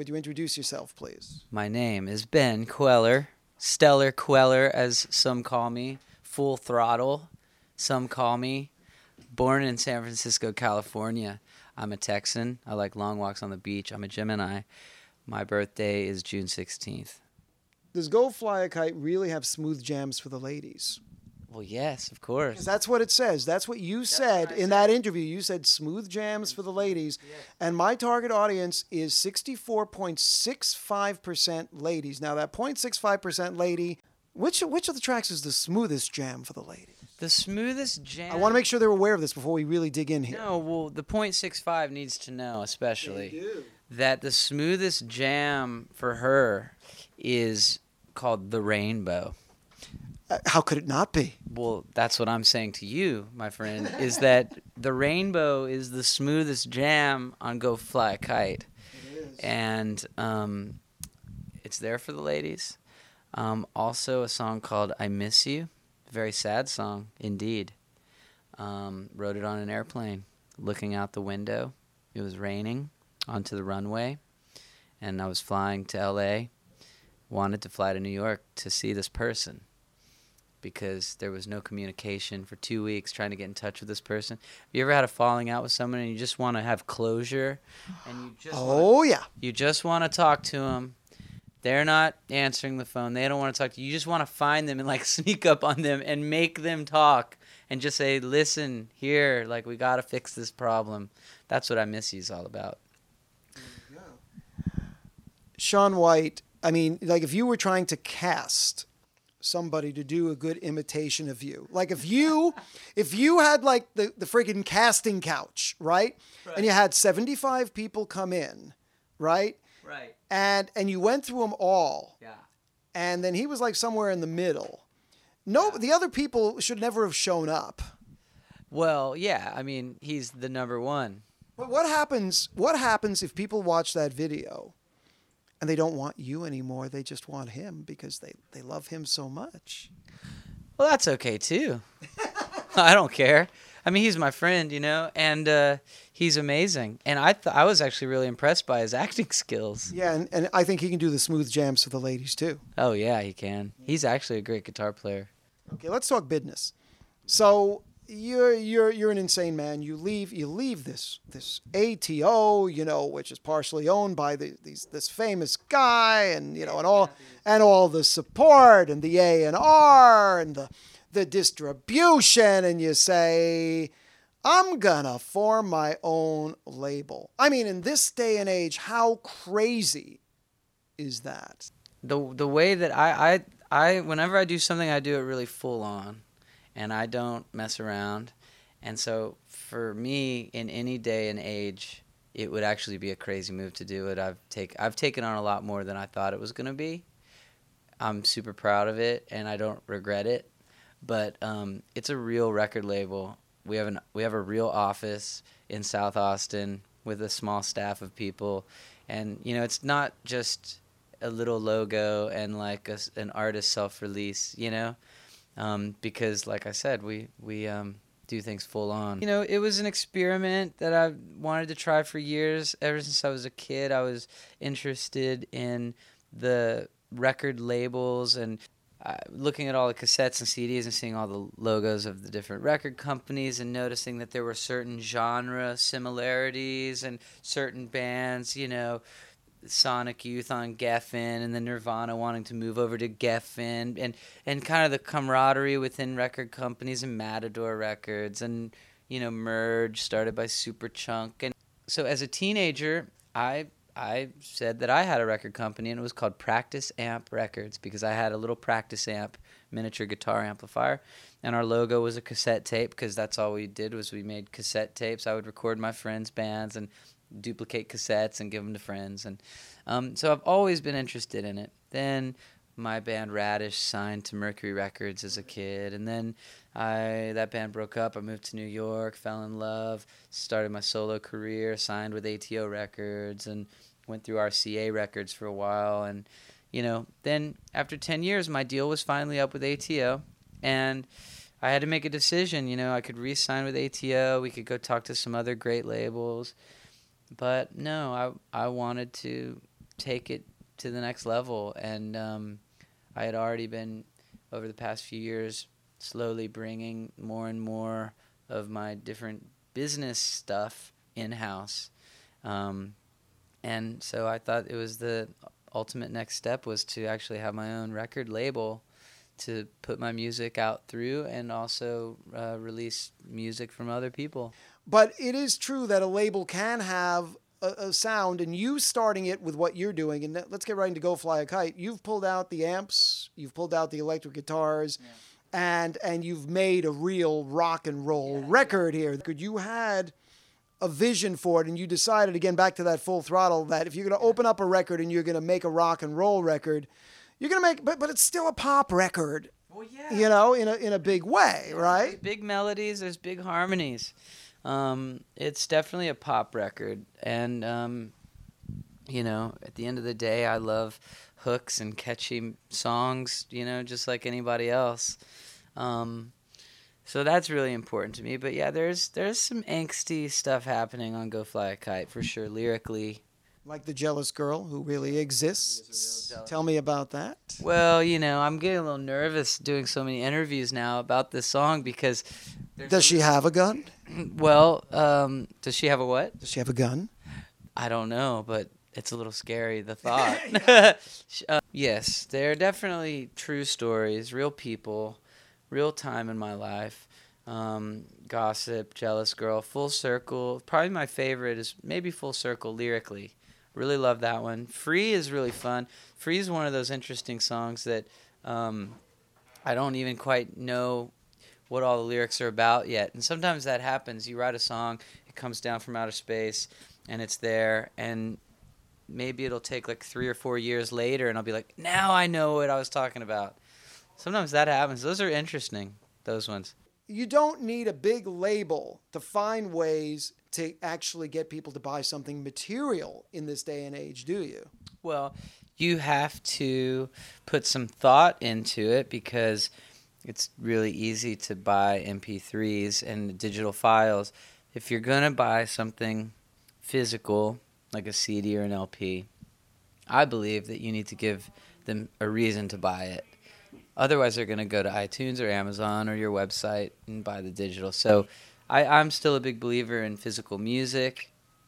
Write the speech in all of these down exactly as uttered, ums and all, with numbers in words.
Would you introduce yourself, please? My name is Ben Queller, Stellar Queller, as some call me, Full Throttle, some call me. Born in San Francisco, California. I'm a Texan. I like long walks on the beach. I'm a Gemini. My birthday is June sixteenth. Does Go Fly a Kite really have smooth jams for the ladies? Well, yes, of course. 'Cause that's what it says. That's what you said what I in said. that interview. You said smooth jams for the ladies. Yes. And my target audience is sixty-four point six five percent ladies. Now, that zero point six five percent lady, which, which of the tracks is the smoothest jam for the ladies? The smoothest jam. I want to make sure they're aware of this before we really dig in here. No, well, the point six five needs to know, especially, that the smoothest jam for her is called The Rainbow. Uh, how could it not be? Well, that's what I'm saying to you, my friend, is that The Rainbow is the smoothest jam on Go Fly a Kite. It is. And um, it's there for the ladies. Um, also a song called I Miss You. Very sad song, indeed. Um, wrote it on an airplane, looking out the window. It was raining onto the runway, and I was flying to L A, wanted to fly to New York to see this person because there was no communication for two weeks trying to get in touch with this person. Have you ever had a falling out with someone and you just want to have closure? And you just Oh, wanna, yeah. You just want to talk to them. They're not answering the phone. They don't want to talk to you. You just want to find them and, like, sneak up on them and make them talk and just say, listen, here, like, we got to fix this problem. That's what I Miss You is all about. Shaun White, I mean, like if you were trying to cast somebody to do a good imitation of you, like if you, if you had like the, the freaking casting couch, right? Right. And you had seventy-five people come in, right? Right. And, and you went through them all. Yeah. And then he was like somewhere in the middle. No, Yeah. the other people should never have shown up. Well, yeah. I mean, he's the number one. But what happens, what happens if people watch that video and they don't want you anymore? They just want him because they, they love him so much. Well, that's okay, too. I don't care. I mean, he's my friend, you know, and uh, he's amazing. And I th- I was actually really impressed by his acting skills. Yeah, and, and I think he can do the smooth jams for the ladies, too. Oh, yeah, he can. He's actually a great guitar player. Okay, let's talk business. So you're you're you're an insane man. You leave you leave this this A T O, you know, which is partially owned by the, these this famous guy, and you know, and all and all the support and the A and R and the the distribution, and you say, I'm gonna form my own label. I mean, in this day and age, how crazy is that? The the way that I, I, I whenever I do something, I do it really full on, and I don't mess around. And so for me, in any day and age, it would actually be a crazy move to do it. I've take I've taken on a lot more than I thought it was gonna be. I'm super proud of it, and I don't regret it. But um, it's a real record label. We have an we have a real office in South Austin with a small staff of people, and you know it's not just a little logo and like a, an artist self-release, you know, um, because like I said, we we um, do things full on. You know, it was an experiment that I wanted to try for years. Ever since I was a kid, I was interested in the record labels and uh, looking at all the cassettes and C Ds and seeing all the logos of the different record companies and noticing that there were certain genre similarities and certain bands, you know, Sonic Youth on Geffen and then Nirvana wanting to move over to Geffen, and, and kind of the camaraderie within record companies and Matador Records and, you know, Merge started by Superchunk. And so as a teenager, I I said that I had a record company, and it was called Practice Amp Records because I had a little practice amp miniature guitar amplifier, and our logo was a cassette tape because that's all we did was we made cassette tapes. I would record my friends' bands and duplicate cassettes and give them to friends, and um, so I've always been interested in it. Then my band Radish signed to Mercury Records as a kid, and then I that band broke up. I moved to New York, fell in love, started my solo career, signed with A T O Records, and went through R C A Records for a while. And you know, then after ten years, my deal was finally up with A T O, and I had to make a decision. You know, I could re-sign with A T O. We could go talk to some other great labels, but no, I I wanted to take it to the next level. And um, I had already been, over the past few years, slowly bringing more and more of my different business stuff in-house. Um, and so I thought it was the ultimate next step was to actually have my own record label to put my music out through, and also uh, release music from other people. But it is true that a label can have a, a sound, and you starting it with what you're doing, and let's get right into Go Fly a Kite. You've pulled out the amps, you've pulled out the electric guitars, yeah. and and you've made a real rock and roll yeah, record yeah. here. Could you had a vision for it, and you decided, again, back to that Full Throttle, that if you're going to open up a record and you're going to make a rock and roll record, you're going to make, but, but it's still a pop record, well, yeah. you know, in a in a big way, yeah, right? There's big melodies, there's big harmonies. Um, it's definitely a pop record. And, um, you know, at the end of the day, I love hooks and catchy songs, you know, just like anybody else. Um, so that's really important to me. But, yeah, there's there's some angsty stuff happening on Go Fly a Kite, for sure, lyrically. Like the jealous girl who really exists. Tell me about that. Well, you know, I'm getting a little nervous doing so many interviews now about this song because... Does she have a gun? Well, um, does she have a what? Does she have a gun? I don't know, but it's a little scary, the thought. uh, yes, they're definitely true stories, real people, real time in my life. Um, Gossip, Jealous Girl, Full Circle. Probably my favorite is maybe Full Circle lyrically. Really love that one. Free is really fun. Free is one of those interesting songs that um, I don't even quite know what all the lyrics are about yet. And sometimes that happens. You write a song, it comes down from outer space, and it's there, and maybe it'll take like three or four years later, and I'll be like, now I know what I was talking about. Sometimes that happens. Those are interesting, those ones. You don't need a big label to find ways to actually get people to buy something material in this day and age, do you? Well, you have to put some thought into it, because it's really easy to buy M P threes and digital files. If you're going to buy something physical, like a C D or an L P, I believe that you need to give them a reason to buy it. Otherwise, they're going to go to iTunes or Amazon or your website and buy the digital. So I, I'm still a big believer in physical music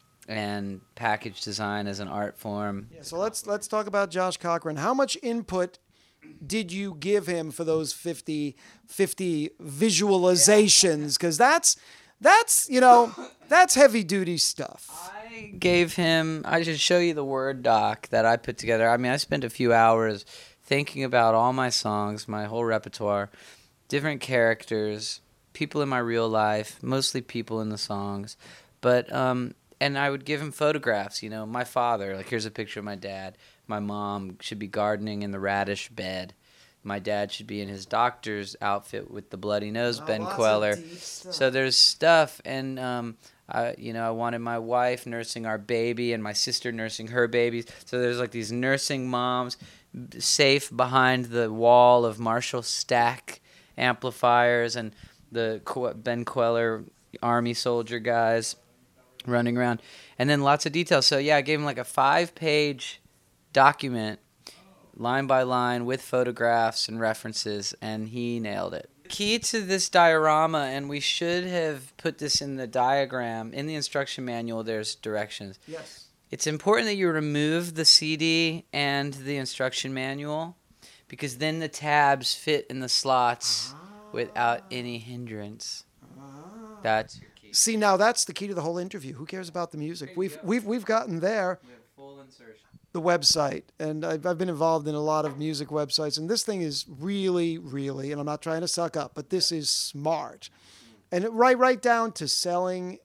and package design as an art form. Yeah, so let's let's talk about Josh Cochran. How much input did you give him for those fifty, fifty visualizations? Because that's, that's, you know, that's heavy duty stuff. I gave him, I should show you the Word doc that I put together. I mean, I spent a few hours thinking about all my songs, my whole repertoire, different characters, people in my real life, mostly people in the songs. But, um, and I would give him photographs, you know, my father, like here's a picture of my dad. My mom should be gardening in the radish bed. My dad should be in his doctor's outfit with the bloody nose, oh, Ben Queller. So there's stuff, and um, I, you know, I wanted my wife nursing our baby and my sister nursing her babies. So there's like these nursing moms safe behind the wall of Marshall Stack amplifiers and the Ben Queller Army soldier guys running around, and then lots of details. So yeah, I gave him like a five-page document, line by line, with photographs and references, and he nailed it. Key to this diorama, and we should have put this in the diagram, in the instruction manual, there's directions. Yes. It's important that you remove the C D and the instruction manual, because then the tabs fit in the slots ah. without any hindrance. Ah. That's your key. See, now that's the key to the whole interview. Who cares about the music? We've, we've, we've gotten there. We have full insertion. The website, and I've, I've been involved in a lot of music websites, and this thing is really, really, and I'm not trying to suck up, but this is smart. And it, right, right down to selling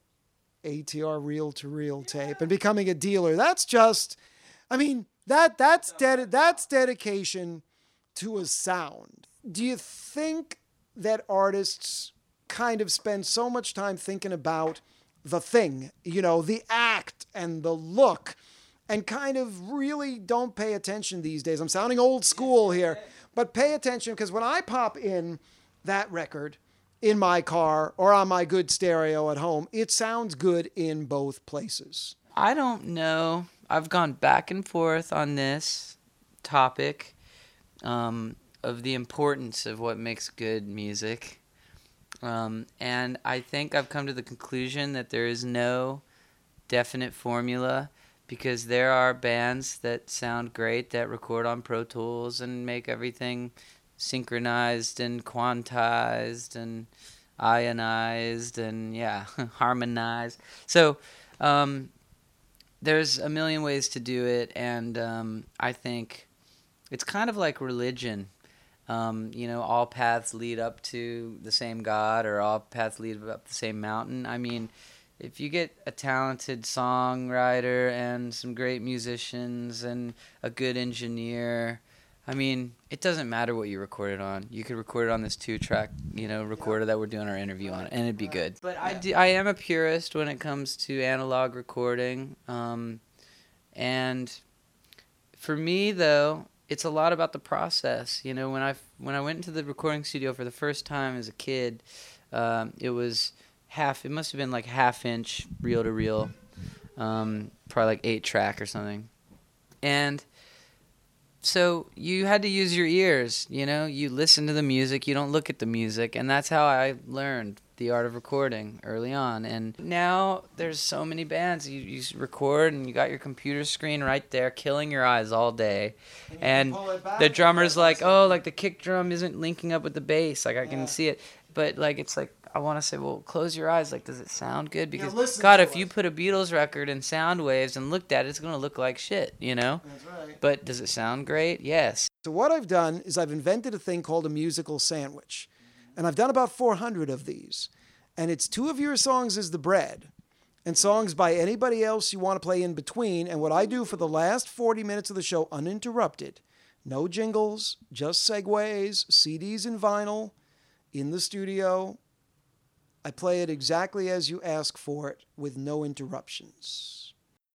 A T R reel-to-reel tape and becoming a dealer. That's just, I mean, that that's ded- that's dedication to a sound. Do you think that artists kind of spend so much time thinking about the thing, you know, the act and the look, and kind of really don't pay attention these days? I'm sounding old school here, but pay attention, because when I pop in that record in my car or on my good stereo at home, it sounds good in both places. I don't know. I've gone back and forth on this topic um, of the importance of what makes good music. Um, and I think I've come to the conclusion that there is no definite formula, because there are bands that sound great that record on Pro Tools and make everything synchronized and quantized and ionized and, yeah, harmonized. So um, there's a million ways to do it, and um, I think it's kind of like religion. Um, you know, all paths lead up to the same God, or all paths lead up the same mountain. I mean, if you get a talented songwriter and some great musicians and a good engineer, I mean, it doesn't matter what you record it on. You could record it on this two-track, you know, recorder that we're doing our interview on, and it'd be good. But I, do, I am a purist when it comes to analog recording. Um, and for me, though, it's a lot about the process. You know, when I when I went into the recording studio for the first time as a kid, um, it was half. It must have been like half inch reel to reel, um, probably like eight track or something, and so you had to use your ears. You know, you listen to the music, you don't look at the music, and that's how I learned the art of recording early on. And now there's so many bands. You, you record and you got your computer screen right there, killing your eyes all day. And, and the drummer's like, oh, like the kick drum isn't linking up with the bass. Like I can yeah. see it. But like it's like, I want to say, well, close your eyes. Like, does it sound good? Because, yeah, God, if us. you put a Beatles record in sound waves and looked at it, it's going to look like shit, you know? That's right. But does it sound great? Yes. So what I've done is I've invented a thing called a musical sandwich. And I've done about four hundred of these. And it's two of your songs is the bread, and songs by anybody else you want to play in between. And what I do for the last forty minutes of the show, uninterrupted, no jingles, just segues, C Ds and vinyl, in the studio, I play it exactly as you ask for it with no interruptions.